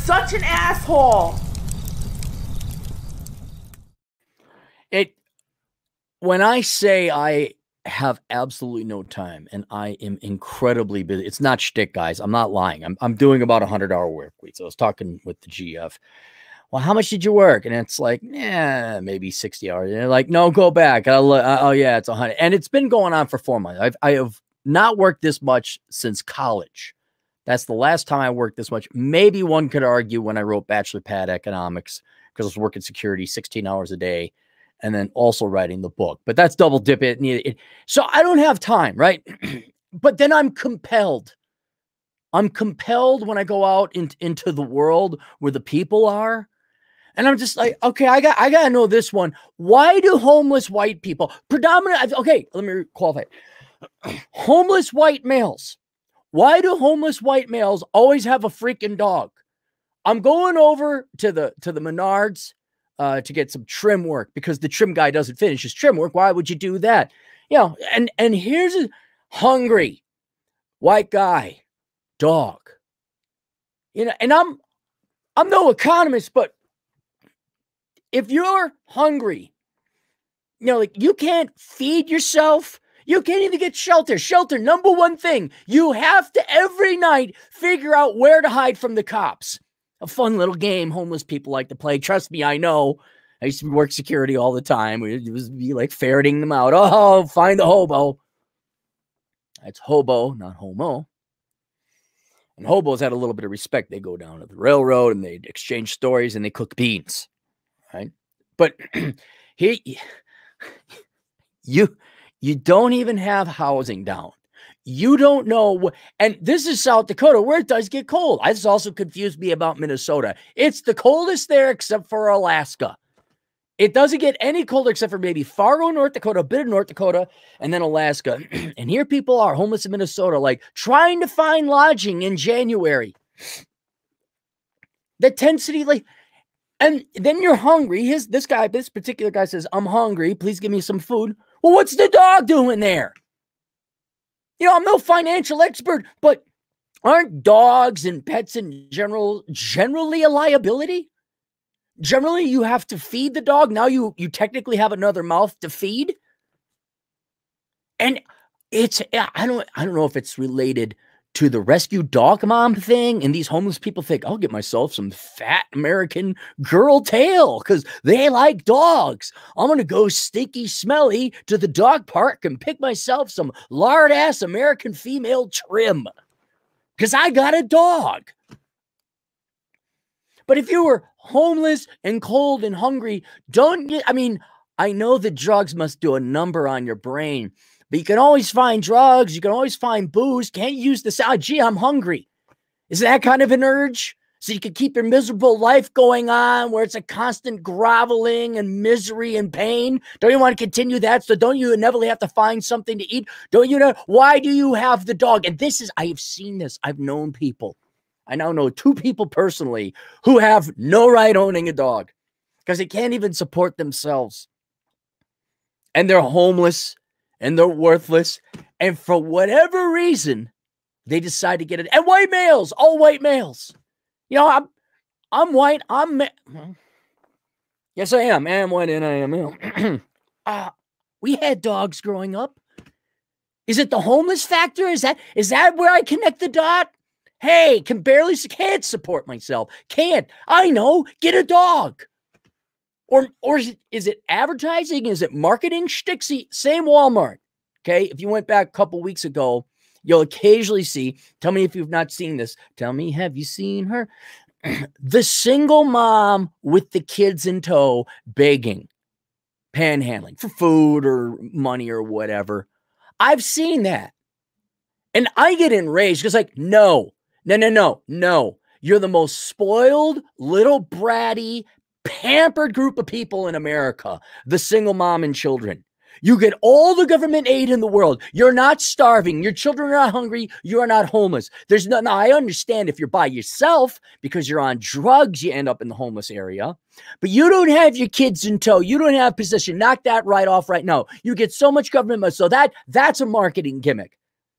such an asshole. When I say I have absolutely no time and I am incredibly busy, it's not shtick, guys. I'm not lying. I'm doing about 100-hour work week. So I was talking with the GF. Well, how much did you work? And it's like, yeah, maybe 60 hours. And they're like, no, go back. Oh yeah, it's 100. And it's been going on for 4 months. I have not worked this much since college. That's the last time I worked this much. Maybe one could argue when I wrote Bachelor Pad Economics, because I was working security 16 hours a day and then also writing the book. But that's double dip it. So I don't have time, right? But then I'm compelled. I'm compelled when I go out into the world where the people are. And I'm just like, okay, I got to know this one. Why do homeless white people, okay, let me qualify it. Homeless white males. Why do homeless white males always have a freaking dog? I'm going over to the Menards to get some trim work because the trim guy doesn't finish his trim work. Why would you do that? You know, and here's a hungry white guy, dog. You know, and I'm no economist, but if you're hungry, you know, like you can't feed yourself. You can't even get shelter. Shelter, number one thing. You have to every night figure out where to hide from the cops. A fun little game homeless people like to play. Trust me, I know. I used to work security all the time. It was be like ferreting them out. Oh, find the hobo. That's hobo, not homo. And hobos had a little bit of respect. They go down to the railroad and they exchange stories and they cook beans. Right? But here, you don't even have housing down. You don't know. And this is South Dakota where it does get cold. This also confused me about Minnesota. It's the coldest there except for Alaska. It doesn't get any colder except for maybe Fargo, North Dakota, a bit of North Dakota, and then Alaska. And here people are homeless in Minnesota, like trying to find lodging in January. The intensity, like, and then you're hungry. This particular guy says, I'm hungry. Please give me some food. Well, what's the dog doing there? You know, I'm no financial expert, but aren't dogs and pets in generally a liability? Generally, you have to feed the dog. Now you technically have another mouth to feed. And I don't know if it's related to the rescue dog mom thing. And these homeless people think, I'll get myself some fat American girl tail because they like dogs. I'm going to go stinky smelly to the dog park and pick myself some lard ass American female trim because I got a dog. But if you were homeless and cold and hungry, I know the drugs must do a number on your brain, but you can always find drugs. You can always find booze. Can't you use the sound? Gee, I'm hungry. Is that kind of an urge? So you can keep your miserable life going on where it's a constant groveling and misery and pain. Don't you want to continue that? So don't you inevitably have to find something to eat? Don't you know? Why do you have the dog? And I have seen this. I've known people. I now know 2 people personally who have no right owning a dog because they can't even support themselves. And they're homeless and they're worthless. And for whatever reason, they decide to get it. And white males, all white males. You know, I'm white. Yes, I am. I am white and I am male. We had dogs growing up. Is it the homeless factor? Is that where I connect the dot? Hey, can't support myself. Can't. I know. Get a dog. Or is it advertising? Is it marketing? Stixy, same Walmart. Okay. If you went back a couple weeks ago, you'll occasionally see, tell me if you've not seen this. Tell me, have you seen her? The single mom with the kids in tow begging, panhandling for food or money or whatever. I've seen that. And I get enraged because like, no. You're the most spoiled, little bratty, pampered group of people in America. The single mom and children. You get all the government aid in the world. You're not starving. Your children are not hungry. You are not homeless. Now, I understand if you're by yourself because you're on drugs, you end up in the homeless area. But you don't have your kids in tow. You don't have position. Knock that right off right now. You get so much government money. So that's a marketing gimmick.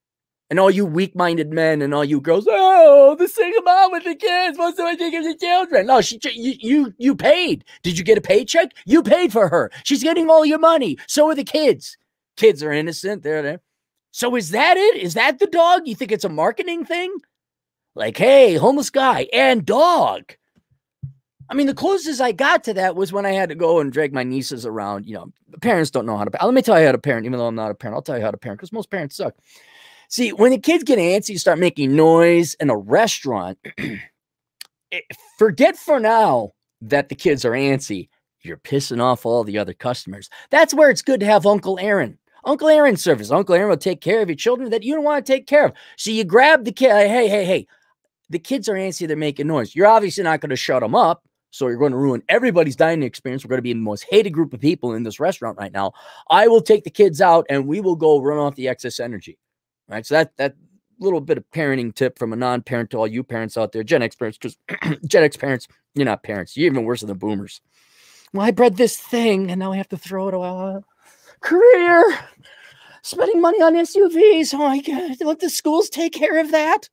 And all you weak-minded men and all you girls, oh, the single mom with the kids, what's the idea of the children? No, you paid. Did you get a paycheck? You paid for her. She's getting all your money. So are the kids. Kids are innocent. They're there. So is that it? Is that the dog? You think it's a marketing thing? Like, hey, homeless guy and dog. I mean, the closest I got to that was when I had to go and drag my nieces around. You know, parents don't know how to parent. Let me tell you how to parent, even though I'm not a parent. I'll tell you how to parent because most parents suck. See, when the kids get antsy, you start making noise in a restaurant. Forget for now that the kids are antsy. You're pissing off all the other customers. That's where it's good to have Uncle Aaron. Uncle Aaron service. Uncle Aaron will take care of your children that you don't want to take care of. So you grab the kid. Hey. The kids are antsy. They're making noise. You're obviously not going to shut them up. So you're going to ruin everybody's dining experience. We're going to be the most hated group of people in this restaurant right now. I will take the kids out and we will go run off the excess energy. Right. So that little bit of parenting tip from a non-parent to all you parents out there, Gen X parents, because Gen X parents, you're not parents. You're even worse than the boomers. Well, I bred this thing and now I have to throw it away. Career. Spending money on SUVs. Oh my God. Let the schools take care of that.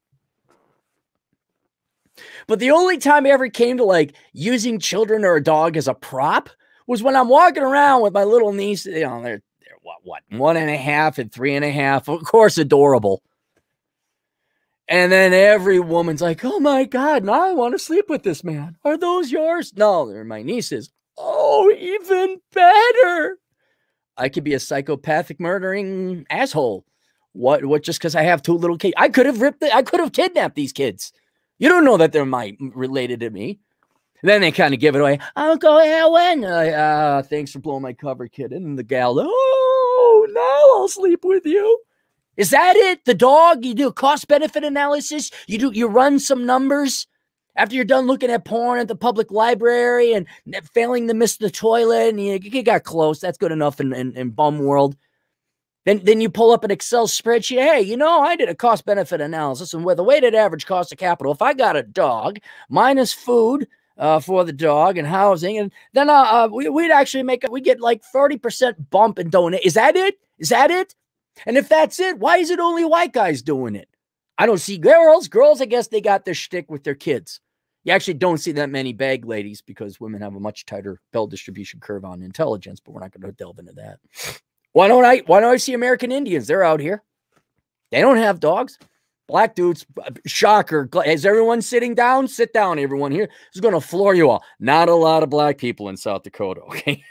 But the only time I ever came to like using children or a dog as a prop was when I'm walking around with my little niece. You know, they're what 1.5 and 3.5, of course, adorable. And then every woman's like, oh my God, now I want to sleep with this man. Are those yours? No, they're my nieces. Oh, even better. I could be a psychopathic murdering asshole. What just because I have 2 little kids? I could have kidnapped these kids. You don't know that they're related to me. And then they kind of give it away. Uncle Ellen, thanks for blowing my cover, kid. And the gal, oh, now I'll sleep with you. Is that it? The dog? You do a cost-benefit analysis? You run some numbers after you're done looking at porn at the public library and failing to miss the toilet and you got close. That's good enough in bum world. Then you pull up an Excel spreadsheet. Hey, you know, I did a cost-benefit analysis, and with a weighted average cost of capital, if I got a dog minus food for the dog and housing, and then we'd actually we'd get like 30% bump in donate. Is that it? Is that it? And if that's it, why is it only white guys doing it? I don't see girls. Girls, I guess they got their shtick with their kids. You actually don't see that many bag ladies because women have a much tighter bell distribution curve on intelligence, but we're not going to delve into that. Why don't I see American Indians? They're out here. They don't have dogs. Black dudes, shocker. Is everyone sitting down? Sit down, everyone here. This is going to floor you all. Not a lot of black people in South Dakota, okay?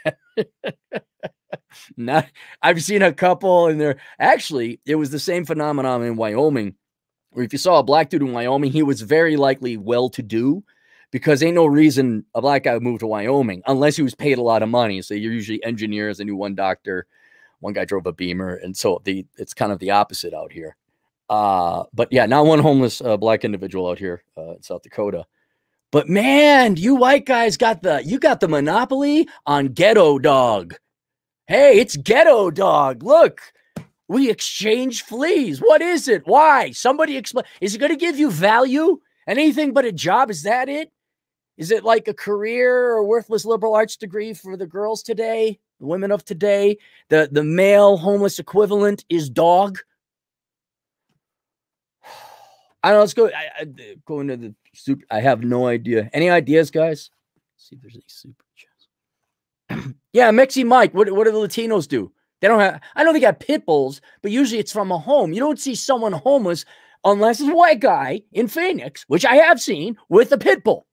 I've seen a couple, and actually, it was the same phenomenon in Wyoming, where if you saw a black dude in Wyoming, he was very likely well-to-do, because ain't no reason a black guy would move to Wyoming unless he was paid a lot of money. So you're usually engineers. I knew one doctor. One guy drove a Beamer, and so it's kind of the opposite out here. But yeah, not one homeless black individual out here in South Dakota. But man, you white guys got the monopoly on ghetto dog. Hey, it's ghetto dog. Look, we exchange fleas. What is it? Why? Somebody explain. Is it going to give you value? Anything but a job? Is that it? Is it like a career or worthless liberal arts degree for the girls today? The women of today, the male homeless equivalent is dog. I don't know. Let's go. Go into the super. I have no idea. Any ideas, guys? Let's see if there's any super chats. Yeah, Mexi Mike. What do the Latinos do? They don't have. I know they got pit bulls, but usually it's from a home. You don't see someone homeless unless it's a white guy in Phoenix, which I have seen, with a pit bull.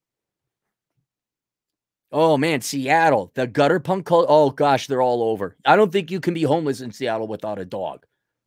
Oh, man, Seattle, the gutter punk culture. Oh, gosh, they're all over. I don't think you can be homeless in Seattle without a dog.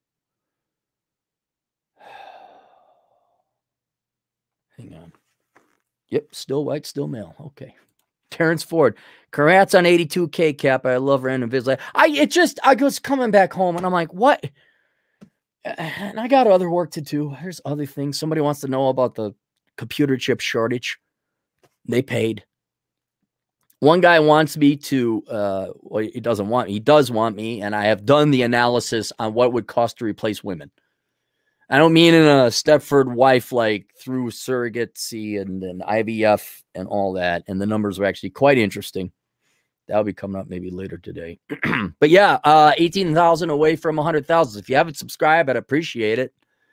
Hang on. Yep, still white, still male. Okay. Terrence Ford. Congrats on 82K, Cap. I love random vids. I was coming back home, and I'm like, what? And I got other work to do. There's other things. Somebody wants to know about the computer chip shortage. They paid. One guy wants me to, well, he does want me, and I have done the analysis on what it would cost to replace women. I don't mean in a Stepford wife, like through surrogacy and IVF and all that. And the numbers are actually quite interesting. That'll be coming up maybe later today. But yeah, 18,000 away from 100,000. If you haven't subscribed, I'd appreciate it.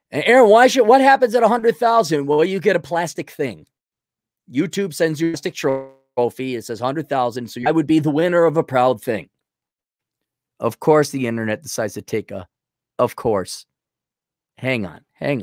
And Aaron, what happens at 100,000? Well, you get a plastic thing. YouTube sends you a plastic trophy. It says 100,000. So I would be the winner of a proud thing. Of course, the internet decides to take of course. Hang on.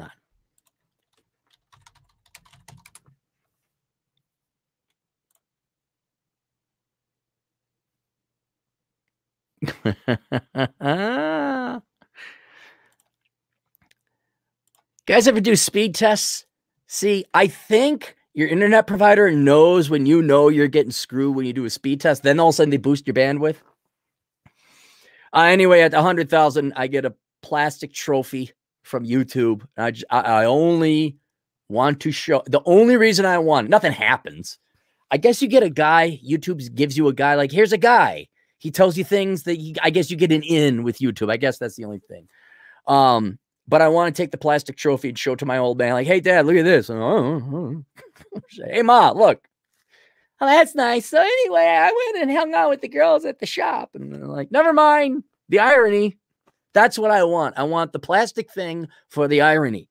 Guys ever do speed tests? See, I think your internet provider knows when you know you're getting screwed when you do a speed test. Then all of a sudden they boost your bandwidth. Anyway, at 100,000, I get a plastic trophy from YouTube. I only want to show, the only reason I want, nothing happens. I guess you get a guy, YouTube gives you a guy, like, here's a guy. He tells you things that I guess you get an in with YouTube. I guess that's the only thing. But I want to take the plastic trophy and show it to my old man, like, hey, Dad, look at this. Hey, Ma, look. Oh, that's nice. So anyway, I went and hung out with the girls at the shop. And they're like, never mind. The irony. That's what I want. I want the plastic thing for the irony.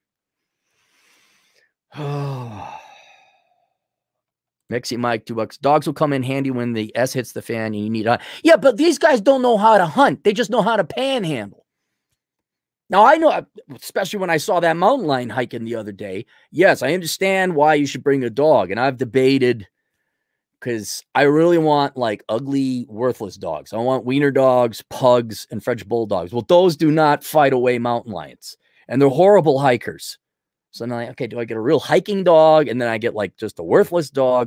Mexi Mike, $2. Dogs will come in handy when the S hits the fan and you need a... Yeah, but these guys don't know how to hunt. They just know how to panhandle. Now, I know, especially when I saw that mountain lion hiking the other day, yes, I understand why you should bring a dog. And I've debated, because I really want like ugly, worthless dogs. I want wiener dogs, pugs, and French bulldogs. Well, those do not fight away mountain lions. And they're horrible hikers. So now, okay, do I get a real hiking dog? And then I get like just a worthless dog.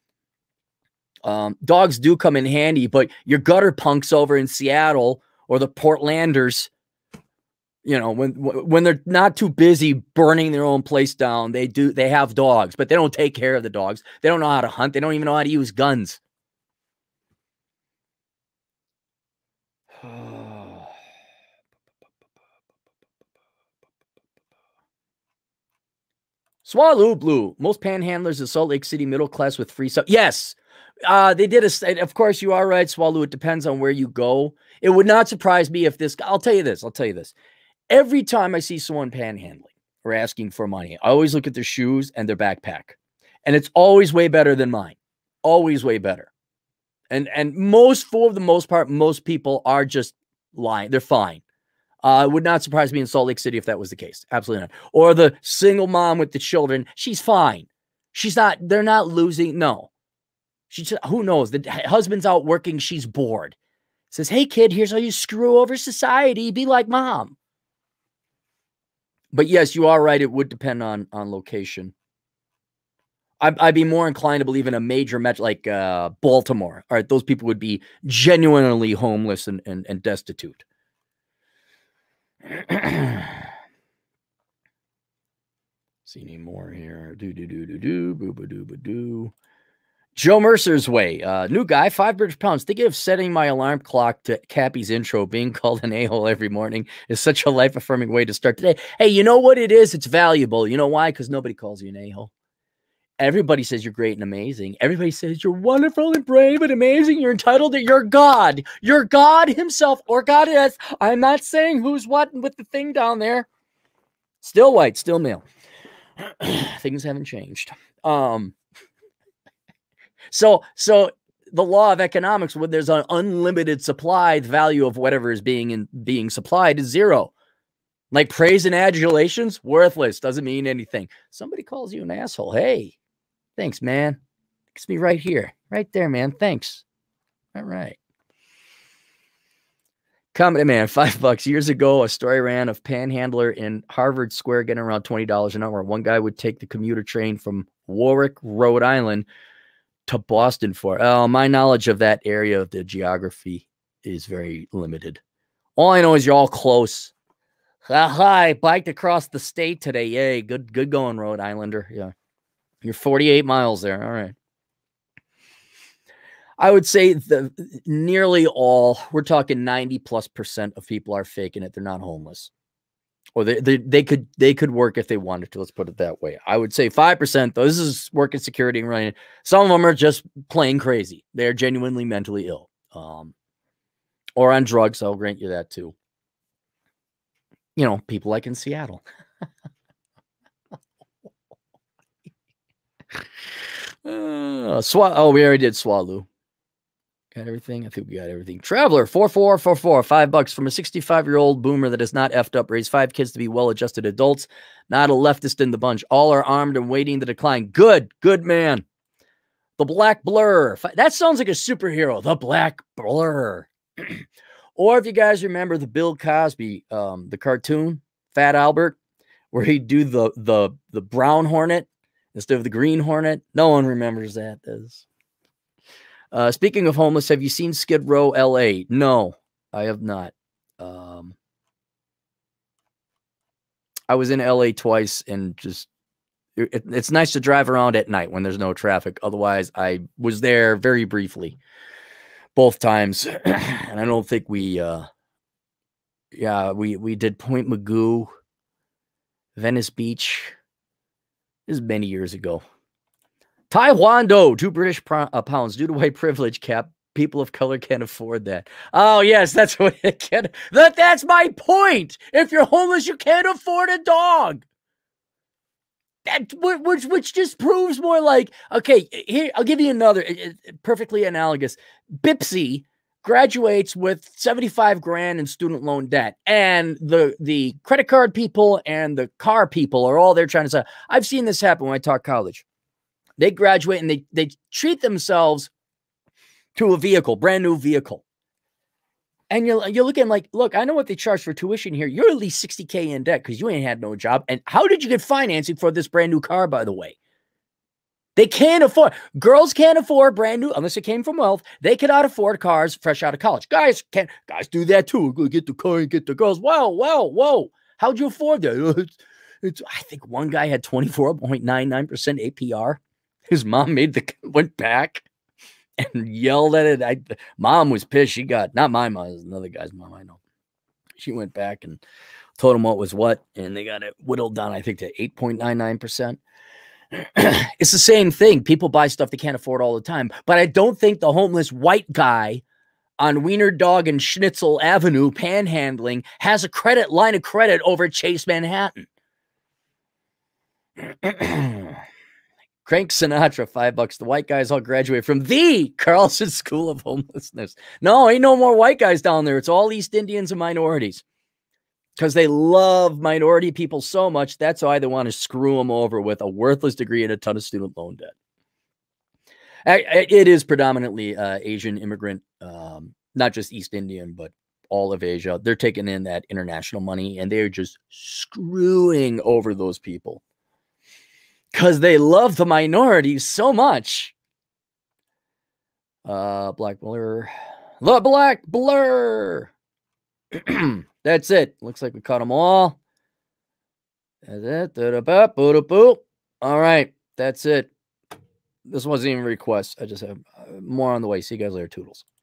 Dogs do come in handy, but your gutter punks over in Seattle or the Portlanders, you know, when they're not too busy burning their own place down, they have dogs, but they don't take care of the dogs. They don't know how to hunt. They don't even know how to use guns. Swallow Blue. Most panhandlers in Salt Lake City middle class with free stuff. Yes. They did of course, you are right, Swallow. It depends on where you go. It would not surprise me if this, I'll tell you this. Every time I see someone panhandling or asking for money, I always look at their shoes and their backpack. And it's always way better than mine. Always way better. And for the most part, most people are just lying. They're fine. It would not surprise me in Salt Lake City if that was the case. Absolutely not. Or the single mom with the children. She's fine. They're not losing. No. Who knows? The husband's out working. She's bored. Says, hey, kid, here's how you screw over society. Be like mom. But yes, you are right. It would depend on location. I'd be more inclined to believe in a major metro like Baltimore. All right, those people would be genuinely homeless and destitute. See any more here? Joe Mercer's Way. New guy, 500 pounds. Thinking of setting my alarm clock to Cappy's intro. Being called an a-hole every morning is such a life-affirming way to start today. Hey, you know what it is? It's valuable. You know why? Because nobody calls you an a-hole. Everybody says you're great and amazing. Everybody says you're wonderful and brave and amazing. You're entitled to your God. Your God himself or goddess. I'm not saying who's what with the thing down there. Still white, still male. Things haven't changed. So the law of economics, when there's an unlimited supply, the value of whatever is being supplied is zero. Like praise and adulations, worthless. Doesn't mean anything. Somebody calls you an asshole. Hey, thanks, man. It's me right here. Right there, man. Thanks. All right. Comedy Man, $5. Years ago, a story ran of panhandler in Harvard Square getting around $20 an hour. One guy would take the commuter train from Warwick, Rhode Island to Boston for. My knowledge of that area of the geography is very limited. All I know is you're all close. Hi, biked across the state today. Yay, good going, Rhode Islander. Yeah, you're 48 miles there. All right. I would say nearly all, we're talking 90+% of people are faking it. They're not homeless. Or they could work if they wanted to. Let's put it that way. I would say 5%, though, this is working security and running. Some of them are just plain crazy. They're genuinely mentally ill. Or on drugs. I'll grant you that too. You know, people like in Seattle. Oh, we already did Swaloo. Got everything? I think we got everything. Traveler, 4444, $5 from a 65-year-old boomer that is not effed up, raised 5 kids to be well-adjusted adults, not a leftist in the bunch. All are armed and waiting to decline. Good man. The Black Blur. That sounds like a superhero. The Black Blur. Or if you guys remember the Bill Cosby, the cartoon, Fat Albert, where he'd do the brown hornet instead of the green hornet. No one remembers that. Speaking of homeless, have you seen Skid Row, LA? No, I have not. I was in LA twice, and just it's nice to drive around at night when there's no traffic. Otherwise, I was there very briefly both times, and I don't think we did Point Magoo, Venice Beach. This is many years ago. Taekwondo, 2 British pounds. Due to white privilege cap, people of color can't afford that. Oh, yes, that's what it can. That's my point. If you're homeless, you can't afford a dog. That which just proves more like, okay, here, I'll give you another perfectly analogous. Bipsy graduates with 75 grand in student loan debt, and the credit card people and the car people are all there trying to say, I've seen this happen when I talk college. They graduate and they treat themselves to a vehicle, brand new vehicle. And you're looking like, look, I know what they charge for tuition here. You're at least 60K in debt because you ain't had no job. And how did you get financing for this brand new car, by the way? They can't afford. Girls can't afford brand new unless it came from wealth. They cannot afford cars fresh out of college. Guys do that too. Go get the car and get the girls. Whoa. How'd you afford that? I think one guy had 24.99% APR. His mom went back and yelled at it. Mom was pissed. She got, not my mom, it was another guy's mom, I know. She went back and told him what was what, and they got it whittled down, I think, to 8.99%. It's the same thing. People buy stuff they can't afford all the time. But I don't think the homeless white guy on Wiener Dog and Schnitzel Avenue panhandling has a line of credit over Chase Manhattan. Crank Sinatra, $5. The white guys all graduate from the Carlson School of Homelessness. No, ain't no more white guys down there. It's all East Indians and minorities. Because they love minority people so much, that's why they want to screw them over with a worthless degree and a ton of student loan debt. It is predominantly Asian immigrant, not just East Indian, but all of Asia. They're taking in that international money, and they're just screwing over those people. Because they love the minorities so much. Black Blur. The Black Blur. That's it. Looks like we caught them all. All right. That's it. This wasn't even a request. I just have more on the way. See you guys later, Toodles.